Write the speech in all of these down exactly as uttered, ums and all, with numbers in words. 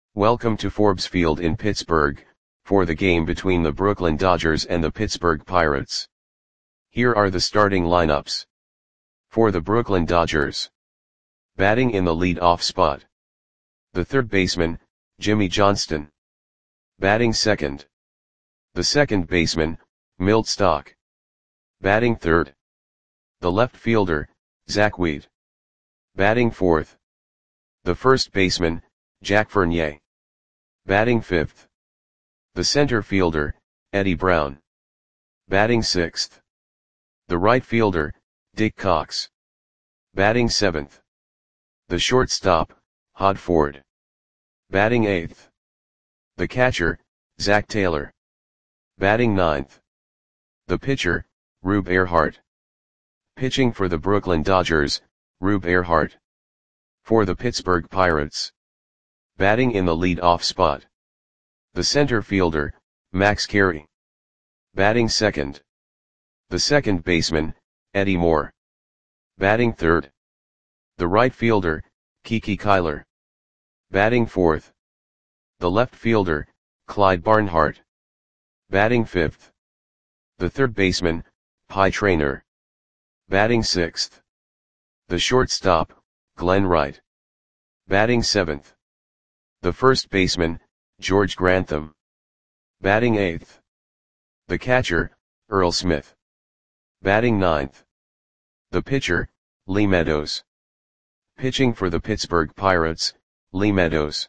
Welcome to Forbes Field in Pittsburgh, for the game between the Brooklyn Dodgers and the Pittsburgh Pirates. Here are the starting lineups. For the Brooklyn Dodgers. Batting in the lead-off spot. The third baseman, Jimmy Johnston. Batting second. The second baseman, Milt Stock. Batting third. The left fielder, Zach Wheat. Batting fourth. The first baseman, Jack Fournier. Batting fifth. The center fielder, Eddie Brown. Batting sixth. The right fielder, Dick Cox. Batting seventh. The shortstop, Hod Ford. Batting eighth. The catcher, Zach Taylor. Batting ninth. The pitcher, Rube Earhart. Pitching for the Brooklyn Dodgers, Rube Earhart. For the Pittsburgh Pirates. Batting in the lead-off spot. The center fielder, Max Carey. Batting second. The second baseman, Eddie Moore. Batting third. The right fielder, Kiki Kyler. Batting fourth. The left fielder, Clyde Barnhart. Batting fifth. The third baseman, Pie Traynor. Batting sixth. The shortstop, Glenn Wright. Batting seventh. The first baseman, George Grantham. Batting eighth. The catcher, Earl Smith. Batting ninth. The pitcher, Lee Meadows. Pitching for the Pittsburgh Pirates, Lee Meadows.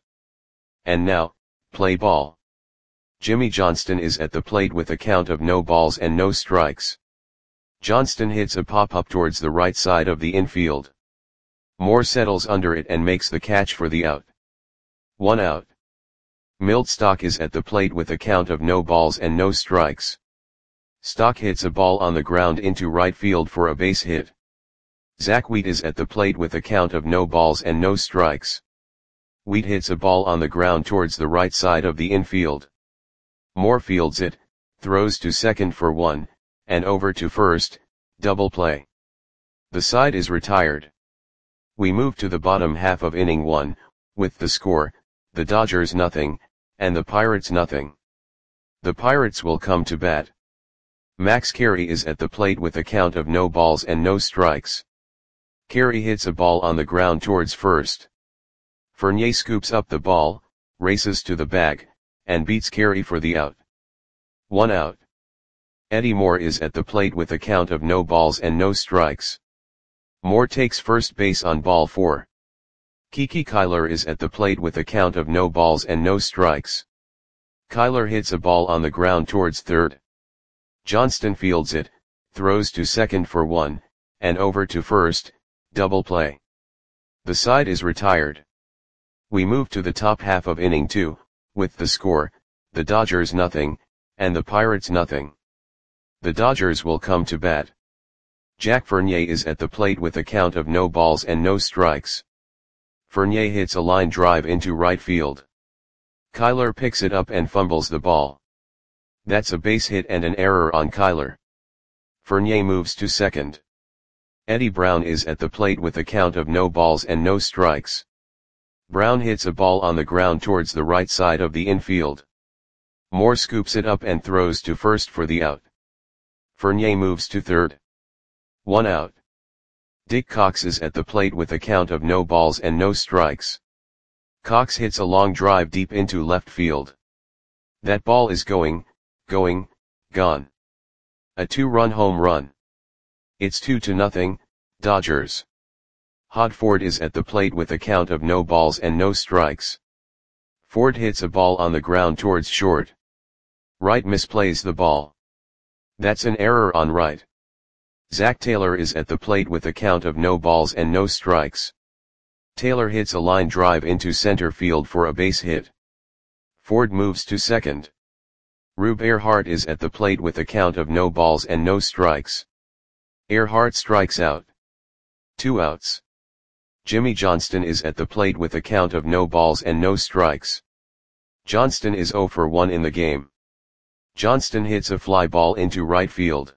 And now, play ball. Jimmy Johnston is at the plate with a count of no balls and no strikes. Johnston hits a pop-up towards the right side of the infield. Moore settles under it and makes the catch for the out. One out. Milt Stock is at the plate with a count of no balls and no strikes. Stock hits a ball on the ground into right field for a base hit. Zach Wheat is at the plate with a count of no balls and no strikes. Wheat hits a ball on the ground towards the right side of the infield. Moore fields it, throws to second for one, and over to first, double play. The side is retired. We move to the bottom half of inning one, with the score, the Dodgers nothing, and the Pirates nothing. The Pirates will come to bat. Max Carey is at the plate with a count of no balls and no strikes. Carey hits a ball on the ground towards first. Fournier scoops up the ball, races to the bag, and beats Carey for the out. One out. Eddie Moore is at the plate with a count of no balls and no strikes. Moore takes first base on ball four. Kiki Kyler is at the plate with a count of no balls and no strikes. Kyler hits a ball on the ground towards third. Johnston fields it, throws to second for one, and over to first, double play. The side is retired. We move to the top half of inning two, with the score, the Dodgers nothing, and the Pirates nothing. The Dodgers will come to bat. Jack Fournier is at the plate with a count of no balls and no strikes. Fournier hits a line drive into right field. Kyler picks it up and fumbles the ball. That's a base hit and an error on Kyler. Fournier moves to second. Eddie Brown is at the plate with a count of no balls and no strikes. Brown hits a ball on the ground towards the right side of the infield. Moore scoops it up and throws to first for the out. Fournier moves to third. One out. Dick Cox is at the plate with a count of no balls and no strikes. Cox hits a long drive deep into left field. That ball is going, going, gone. A two-run home run. It's two to nothing, Dodgers. Hod Ford is at the plate with a count of no balls and no strikes. Ford hits a ball on the ground towards short. Wright misplays the ball. That's an error on Wright. Zach Taylor is at the plate with a count of no balls and no strikes. Taylor hits a line drive into center field for a base hit. Ford moves to second. Rube Earhart is at the plate with a count of no balls and no strikes. Earhart strikes out. Two outs. Jimmy Johnston is at the plate with a count of no balls and no strikes. Johnston is zero for one in the game. Johnston hits a fly ball into right field.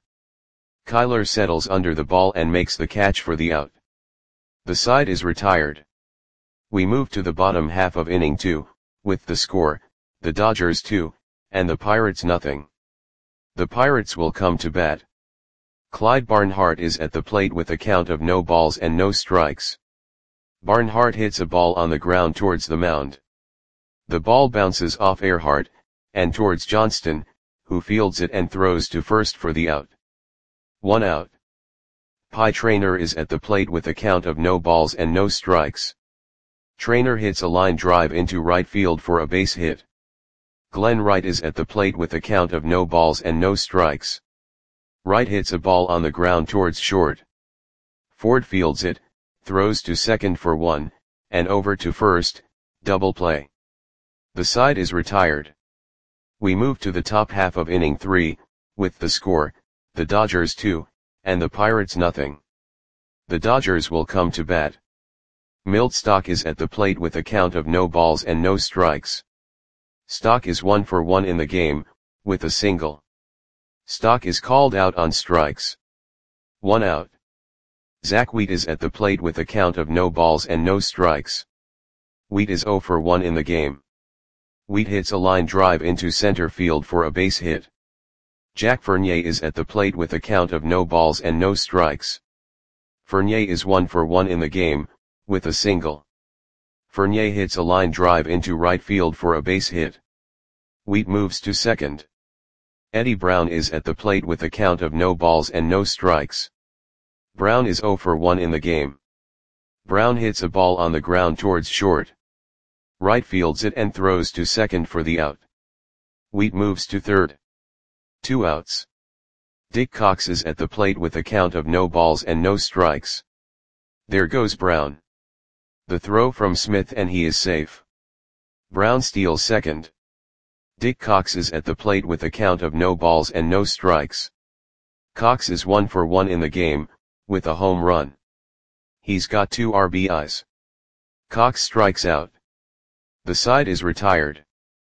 Kyler settles under the ball and makes the catch for the out. The side is retired. We move to the bottom half of inning two, with the score, the Dodgers two, and the Pirates nothing. The Pirates will come to bat. Clyde Barnhart is at the plate with a count of no balls and no strikes. Barnhart hits a ball on the ground towards the mound. The ball bounces off Earhart, and towards Johnston, who fields it and throws to first for the out. One out. Pie Traynor is at the plate with a count of no balls and no strikes. Traynor hits a line drive into right field for a base hit. Glenn Wright is at the plate with a count of no balls and no strikes. Wright hits a ball on the ground towards short. Ford fields it, throws to second for one, and over to first, double play. The side is retired. We move to the top half of inning three, with the score, the Dodgers two, and the Pirates nothing. The Dodgers will come to bat. Milt Stock is at the plate with a count of no balls and no strikes. Stock is one for one in the game, with a single. Stock is called out on strikes. One out. Zach Wheat is at the plate with a count of no balls and no strikes. Wheat is zero for one in the game. Wheat hits a line drive into center field for a base hit. Jack Fournier is at the plate with a count of no balls and no strikes. Fournier is one for one in the game, with a single. Fournier hits a line drive into right field for a base hit. Wheat moves to second. Eddie Brown is at the plate with a count of no balls and no strikes. Brown is zero for one in the game. Brown hits a ball on the ground towards short. Wright fields it and throws to second for the out. Wheat moves to third. Two outs. Dick Cox is at the plate with a count of no balls and no strikes. There goes Brown. The throw from Smith and he is safe. Brown steals second. Dick Cox is at the plate with a count of no balls and no strikes. Cox is one for one in the game, with a home run. He's got two R B Is. Cox strikes out. The side is retired.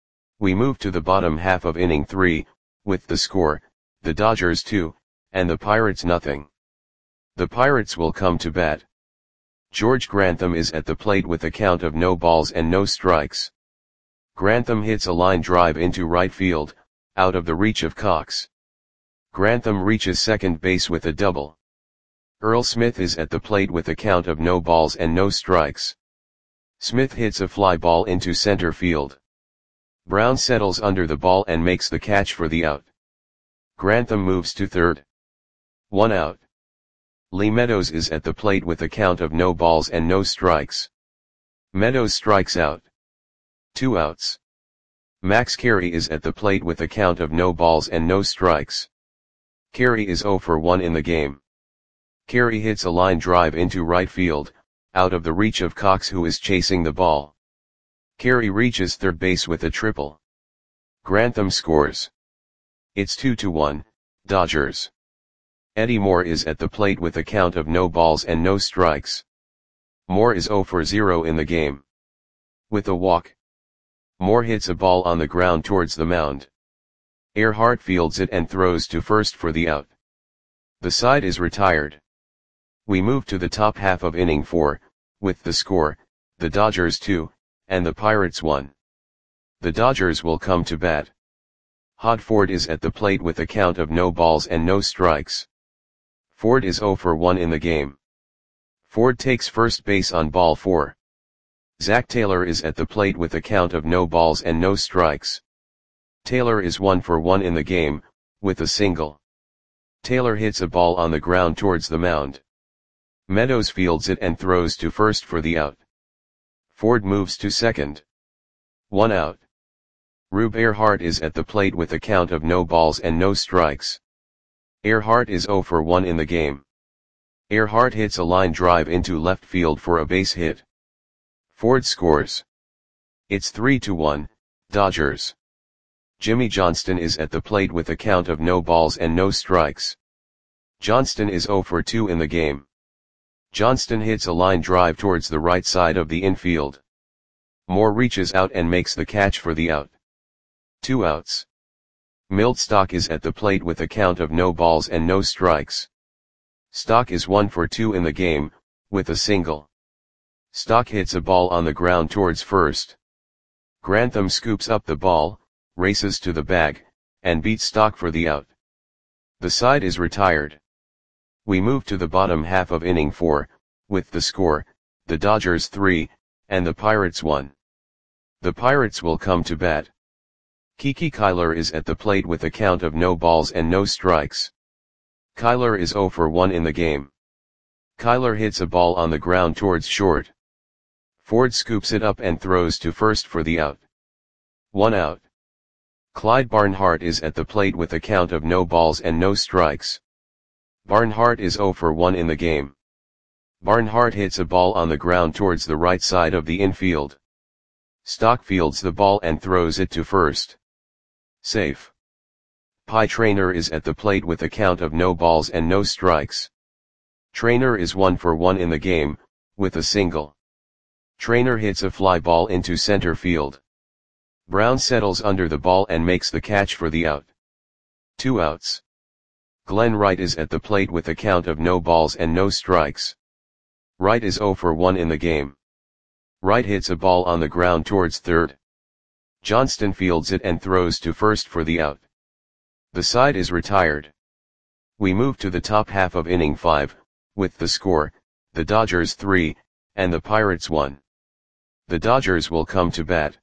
We move to the bottom half of inning three, with the score, the Dodgers two, and the Pirates nothing. The Pirates will come to bat. George Grantham is at the plate with a count of no balls and no strikes. Grantham hits a line drive into right field, out of the reach of Cox. Grantham reaches second base with a double. Earl Smith is at the plate with a count of no balls and no strikes. Smith hits a fly ball into center field. Brown settles under the ball and makes the catch for the out. Grantham moves to third. One out. Lee Meadows is at the plate with a count of no balls and no strikes. Meadows strikes out. Two outs. Max Carey is at the plate with a count of no balls and no strikes. Carey is zero for one in the game. Carey hits a line drive into right field, out of the reach of Cox who is chasing the ball. Carey reaches third base with a triple. Grantham scores. It's two to one, Dodgers. Eddie Moore is at the plate with a count of no balls and no strikes. Moore is zero for zero in the game. With a walk. Moore hits a ball on the ground towards the mound. Earhart fields it and throws to first for the out. The side is retired. We move to the top half of inning four, with the score, the Dodgers two, and the Pirates one. The Dodgers will come to bat. Hod Ford is at the plate with a count of no balls and no strikes. Ford is zero for one in the game. Ford takes first base on ball four. Zach Taylor is at the plate with a count of no balls and no strikes. Taylor is one for one in the game, with a single. Taylor hits a ball on the ground towards the mound. Meadows fields it and throws to first for the out. Ford moves to second. One out. Rube Earhart is at the plate with a count of no balls and no strikes. Earhart is zero for one in the game. Earhart hits a line drive into left field for a base hit. Ford scores. It's three to one, Dodgers. Jimmy Johnston is at the plate with a count of no balls and no strikes. Johnston is zero for two in the game. Johnston hits a line drive towards the right side of the infield. Moore reaches out and makes the catch for the out. Two outs. Milt Stock is at the plate with a count of no balls and no strikes. Stock is one for two in the game, with a single. Stock hits a ball on the ground towards first. Grantham scoops up the ball, races to the bag, and beats Stock for the out. The side is retired. We move to the bottom half of inning four, with the score, the Dodgers three, and the Pirates one. The Pirates will come to bat. Kiki Kyler is at the plate with a count of no balls and no strikes. Kyler is oh for one in the game. Kyler hits a ball on the ground towards short. Ford scoops it up and throws to first for the out. One out. Clyde Barnhart is at the plate with a count of no balls and no strikes. Barnhart is oh for one in the game. Barnhart hits a ball on the ground towards the right side of the infield. Stock fields the ball and throws it to first. Safe. Pie Traynor is at the plate with a count of no balls and no strikes. Traynor is one for one in the game, with a single. Traynor hits a fly ball into center field. Brown settles under the ball and makes the catch for the out. Two outs. Glenn Wright is at the plate with a count of no balls and no strikes. Wright is oh for one in the game. Wright hits a ball on the ground towards third. Johnston fields it and throws to first for the out. The side is retired. We move to the top half of inning five, with the score, the Dodgers three, and the Pirates one. The Dodgers will come to bat.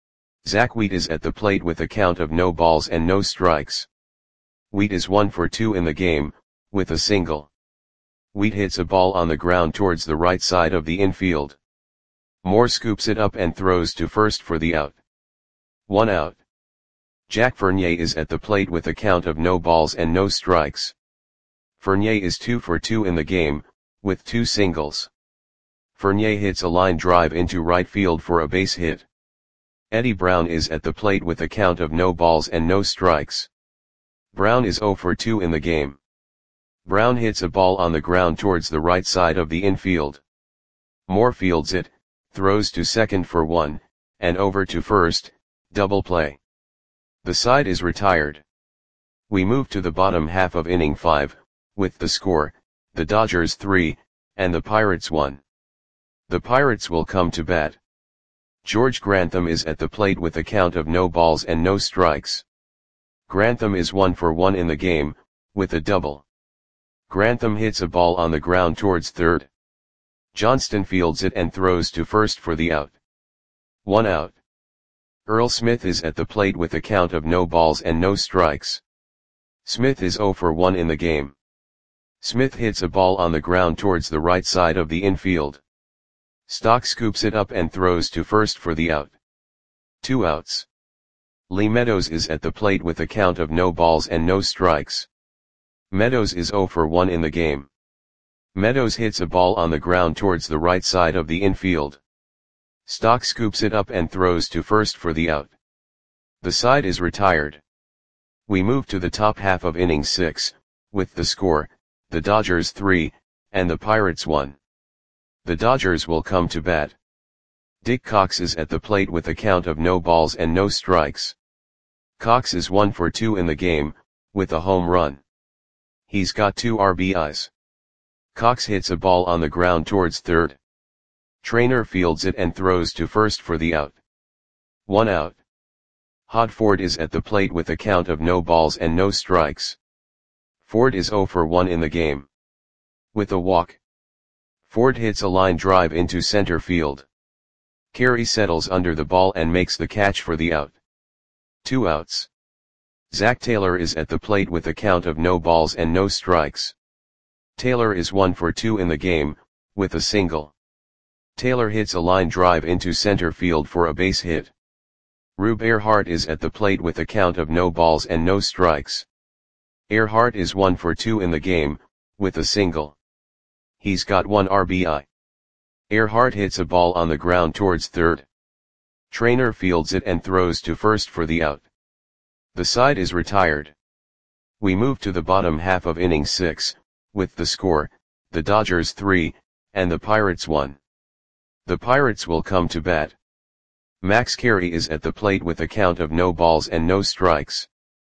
Zach Wheat is at the plate with a count of no balls and no strikes. Wheat is one for two in the game, with a single. Wheat hits a ball on the ground towards the right side of the infield. Moore scoops it up and throws to first for the out. One out. Jack Fournier is at the plate with a count of no balls and no strikes. Fournier is two for two in the game, with two singles. Fournier hits a line drive into right field for a base hit. Eddie Brown is at the plate with a count of no balls and no strikes. Brown is oh for two in the game. Brown hits a ball on the ground towards the right side of the infield. Moore fields it, throws to second for one, and over to first, double play. The side is retired. We move to the bottom half of inning five, with the score, the Dodgers three, and the Pirates one. The Pirates will come to bat. George Grantham is at the plate with a count of no balls and no strikes. Grantham is one for one in the game, with a double. Grantham hits a ball on the ground towards third. Johnston fields it and throws to first for the out. One out. Earl Smith is at the plate with a count of no balls and no strikes. Smith is oh for one in the game. Smith hits a ball on the ground towards the right side of the infield. Stock scoops it up and throws to first for the out. Two outs. Lee Meadows is at the plate with a count of no balls and no strikes. Meadows is oh for one in the game. Meadows hits a ball on the ground towards the right side of the infield. Stock scoops it up and throws to first for the out. The side is retired. We move to the top half of inning six, with the score, the Dodgers three, and the Pirates one. The Dodgers will come to bat. Dick Cox is at the plate with a count of no balls and no strikes. Cox is one for two in the game, with a home run. He's got two R B Is. Cox hits a ball on the ground towards third. Traynor fields it and throws to first for the out. One out. Hod Ford is at the plate with a count of no balls and no strikes. Ford is oh for one in the game. With a walk. Ford hits a line drive into center field. Carey settles under the ball and makes the catch for the out. Two outs. Zach Taylor is at the plate with a count of no balls and no strikes. Taylor is one for two in the game, with a single. Taylor hits a line drive into center field for a base hit. Rube Earhart is at the plate with a count of no balls and no strikes. Earhart is one for two in the game, with a single. He's got one R B I. Earhart hits a ball on the ground towards third. Traynor fields it and throws to first for the out. The side is retired. We move to the bottom half of inning six, with the score, the Dodgers three, and the Pirates one. The Pirates will come to bat. Max Carey is at the plate with a count of no balls and no strikes.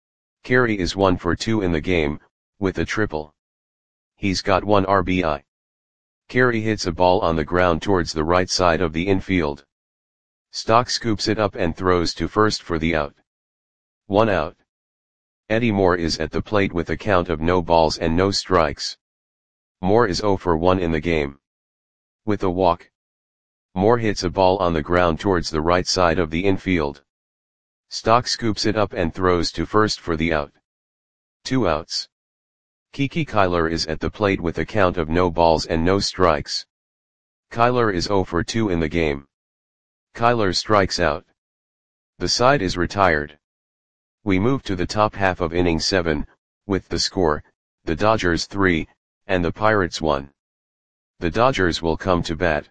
Carey is one for two in the game, with a triple. He's got one R B I. Carey hits a ball on the ground towards the right side of the infield. Stock scoops it up and throws to first for the out. One out. Eddie Moore is at the plate with a count of no balls and no strikes. Moore is oh for one in the game. With a walk, Moore hits a ball on the ground towards the right side of the infield. Stock scoops it up and throws to first for the out. Two outs. Kiki Kyler is at the plate with a count of no balls and no strikes. Kyler is oh for two in the game. Kyler strikes out. The side is retired. We move to the top half of inning seven, with the score, the Dodgers three, and the Pirates one. The Dodgers will come to bat.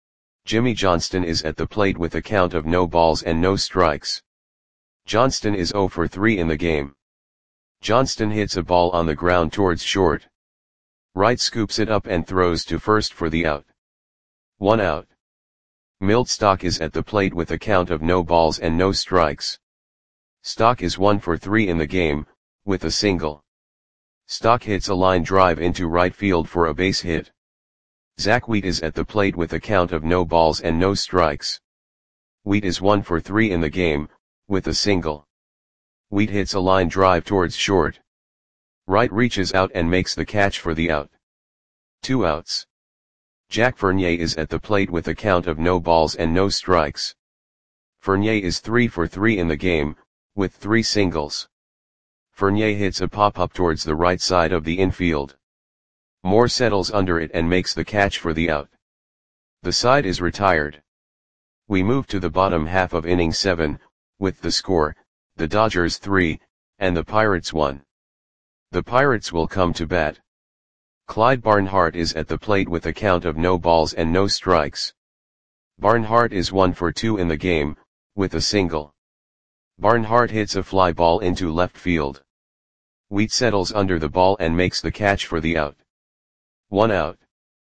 Jimmy Johnston is at the plate with a count of no balls and no strikes. Johnston is oh for three in the game. Johnston hits a ball on the ground towards short. Wright scoops it up and throws to first for the out. One out. Milt Stock is at the plate with a count of no balls and no strikes. Stock is one for three in the game, with a single. Stock hits a line drive into right field for a base hit. Zach Wheat is at the plate with a count of no balls and no strikes. Wheat is one for three in the game, with a single. Wheat hits a line drive towards short. Wright reaches out and makes the catch for the out. Two outs. Jack Fournier is at the plate with a count of no balls and no strikes. Fournier is three for three in the game, with three singles. Fournier hits a pop-up towards the right side of the infield. Moore settles under it and makes the catch for the out. The side is retired. We move to the bottom half of inning seven, with the score, the Dodgers three, and the Pirates one. The Pirates will come to bat. Clyde Barnhart is at the plate with a count of no balls and no strikes. Barnhart is one for two in the game, with a single. Barnhart hits a fly ball into left field. Wheat settles under the ball and makes the catch for the out. One out.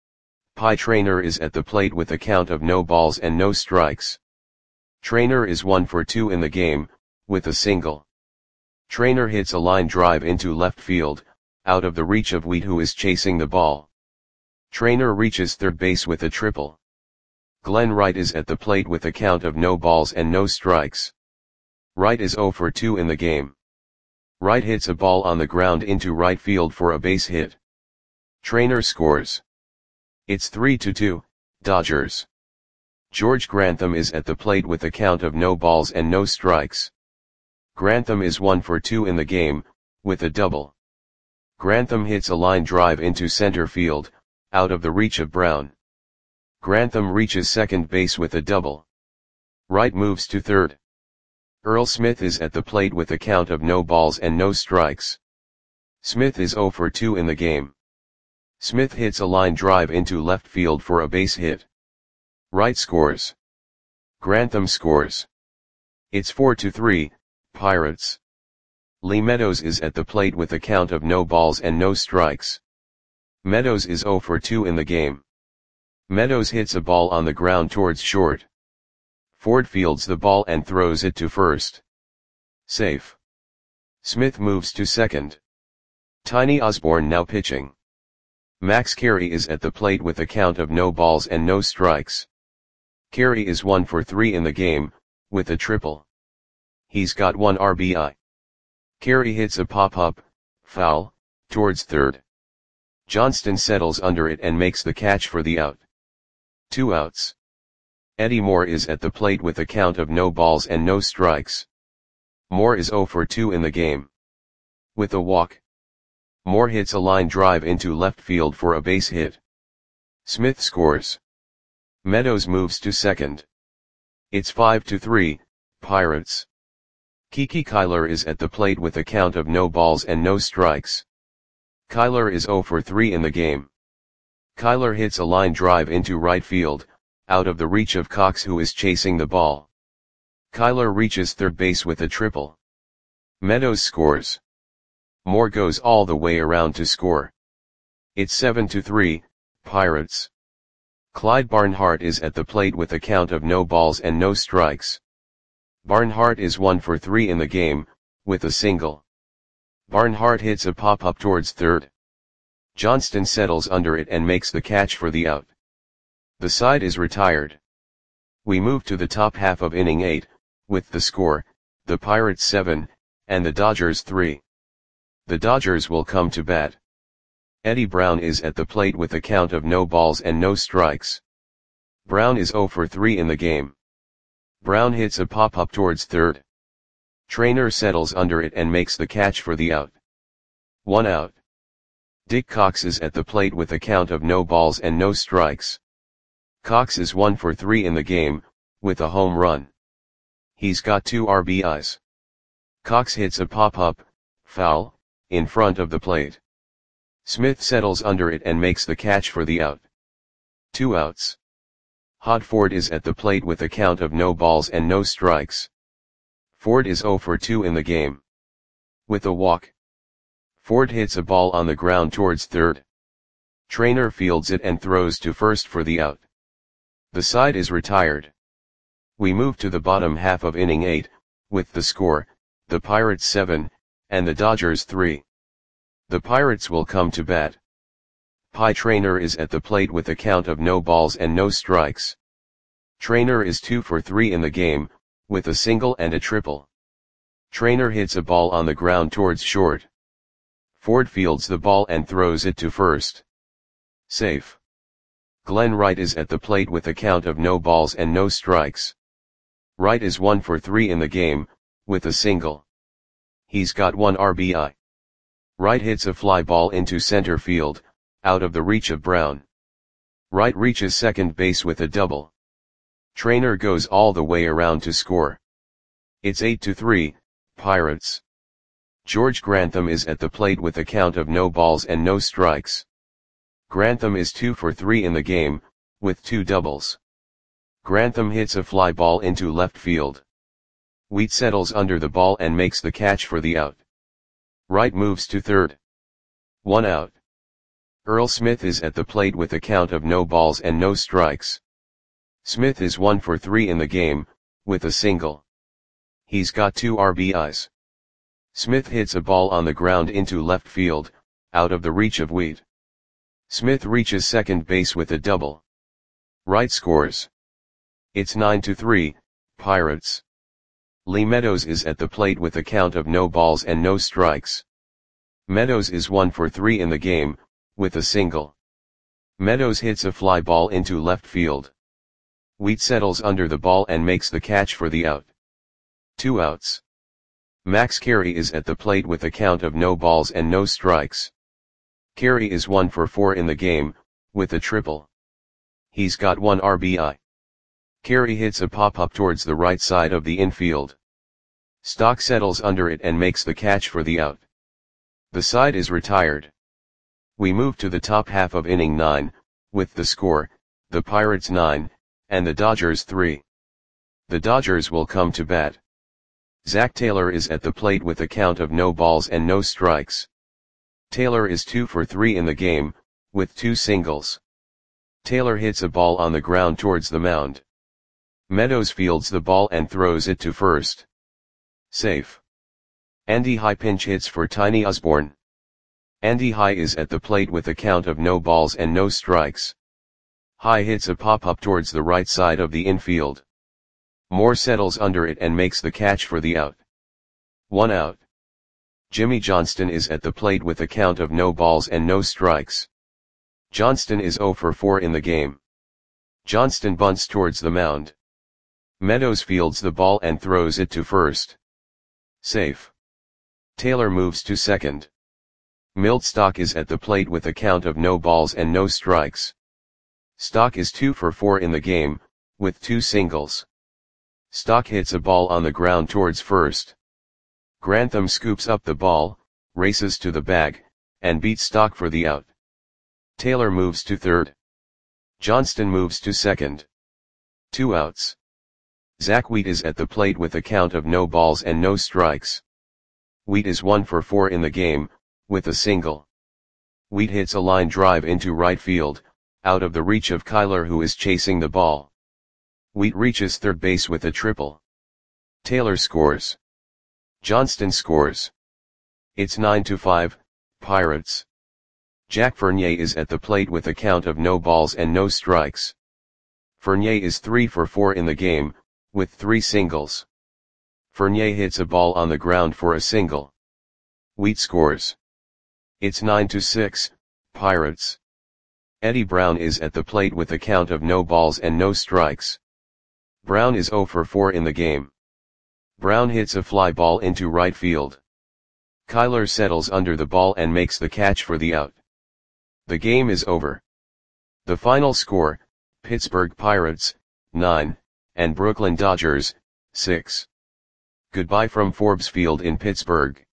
Pie Traynor is at the plate with a count of no balls and no strikes. Traynor is one for two in the game, with a single. Traynor hits a line drive into left field, out of the reach of Wheat, who is chasing the ball. Traynor reaches third base with a triple. Glenn Wright is at the plate with a count of no balls and no strikes. Wright is oh for two in the game. Wright hits a ball on the ground into right field for a base hit. Traynor scores. It's three to two, Dodgers. George Grantham is at the plate with a count of no balls and no strikes. Grantham is one for two in the game, with a double. Grantham hits a line drive into center field, out of the reach of Brown. Grantham reaches second base with a double. Wright moves to third. Earl Smith is at the plate with a count of no balls and no strikes. Smith is oh for two in the game. Smith hits a line drive into left field for a base hit. Wright scores. Grantham scores. It's four to three, Pirates. Lee Meadows is at the plate with a count of no balls and no strikes. Meadows is oh for two in the game. Meadows hits a ball on the ground towards short. Ford fields the ball and throws it to first. Safe. Smith moves to second. Tiny Osborne now pitching. Max Carey is at the plate with a count of no balls and no strikes. Carey is one for three in the game, with a triple. He's got one R B I. Carey hits a pop-up, foul, towards third. Johnston settles under it and makes the catch for the out. Two outs. Eddie Moore is at the plate with a count of no balls and no strikes. Moore is oh for two in the game. With a walk, Moore hits a line drive into left field for a base hit. Smith scores. Meadows moves to second. It's five to three, Pirates. Kiki Kyler is at the plate with a count of no balls and no strikes. Kyler is oh for three in the game. Kyler hits a line drive into right field, out of the reach of Cox, who is chasing the ball. Kyler reaches third base with a triple. Meadows scores. Moore goes all the way around to score. It's seven to three, Pirates. Clyde Barnhart is at the plate with a count of no balls and no strikes. Barnhart is one for three in the game, with a single. Barnhart hits a pop-up towards third. Johnston settles under it and makes the catch for the out. The side is retired. We move to the top half of inning eight, with the score, the Pirates seven, and the Dodgers three. The Dodgers will come to bat. Eddie Brown is at the plate with a count of no balls and no strikes. Brown is oh for three in the game. Brown hits a pop-up towards third. Trainer settles under it and makes the catch for the out. One out. Dick Cox is at the plate with a count of no balls and no strikes. Cox is one for three in the game, with a home run. He's got two R B Is. Cox hits a pop-up, foul, in front of the plate. Smith settles under it and makes the catch for the out. Two outs. Hod Ford is at the plate with a count of no balls and no strikes. Ford is oh for two in the game. With a walk. Ford hits a ball on the ground towards third. Trainer fields it and throws to first for the out. The side is retired. We move to the bottom half of inning eight, with the score, the Pirates seven, and the Dodgers three. The Pirates will come to bat. Pie Trainer is at the plate with a count of no balls and no strikes. Trainer is two for three in the game, with a single and a triple. Trainer hits a ball on the ground towards short. Ford fields the ball and throws it to first. Safe. Glenn Wright is at the plate with a count of no balls and no strikes. Wright is one for three in the game, with a single. He's got one R B I. Wright hits a fly ball into center field, out of the reach of Brown. Wright reaches second base with a double. Trainer goes all the way around to score. It's eight to three, Pirates. George Grantham is at the plate with a count of no balls and no strikes. Grantham is two for three in the game, with two doubles. Grantham hits a fly ball into left field. Wheat settles under the ball and makes the catch for the out. Wright moves to third. One out. Earl Smith is at the plate with a count of no balls and no strikes. Smith is one for three in the game, with a single. He's got two R B Is. Smith hits a ball on the ground into left field, out of the reach of Wheat. Smith reaches second base with a double. Wright scores. It's nine to three, Pirates. Lee Meadows is at the plate with a count of no balls and no strikes. Meadows is one for three in the game, with a single. Meadows hits a fly ball into left field. Wheat settles under the ball and makes the catch for the out. Two outs. Max Carey is at the plate with a count of no balls and no strikes. Carey is one for four in the game, with a triple. He's got one R B I. Carey hits a pop-up towards the right side of the infield. Stock settles under it and makes the catch for the out. The side is retired. We move to the top half of inning nine, with the score, the Pirates nine, and the Dodgers three. The Dodgers will come to bat. Zach Taylor is at the plate with a count of no balls and no strikes. Taylor is two for three in the game, with two singles. Taylor hits a ball on the ground towards the mound. Meadows fields the ball and throws it to first. Safe. Andy High pinch hits for Tiny Osborne. Andy High is at the plate with a count of no balls and no strikes. High hits a pop-up towards the right side of the infield. Moore settles under it and makes the catch for the out. One out. Jimmy Johnston is at the plate with a count of no balls and no strikes. Johnston is oh for four in the game. Johnston bunts towards the mound. Meadows fields the ball and throws it to first. Safe. Taylor moves to second. Milt Stock is at the plate with a count of no balls and no strikes. Stock is two for four in the game, with two singles. Stock hits a ball on the ground towards first. Grantham scoops up the ball, races to the bag, and beats Stock for the out. Taylor moves to third. Johnston moves to second. Two outs. Zach Wheat is at the plate with a count of no balls and no strikes. Wheat is one for four in the game, with a single. Wheat hits a line drive into right field, out of the reach of Kyler who is chasing the ball. Wheat reaches third base with a triple. Taylor scores. Johnston scores. It's nine to five, Pirates. Jack Fournier is at the plate with a count of no balls and no strikes. Fournier is three for four in the game, with three singles. Fournier hits a ball on the ground for a single. Wheat scores. It's nine to six, Pirates. Eddie Brown is at the plate with a count of no balls and no strikes. Brown is zero for four in the game. Brown hits a fly ball into right field. Kyler settles under the ball and makes the catch for the out. The game is over. The final score, Pittsburgh Pirates, nine, and Brooklyn Dodgers, six. Goodbye from Forbes Field in Pittsburgh.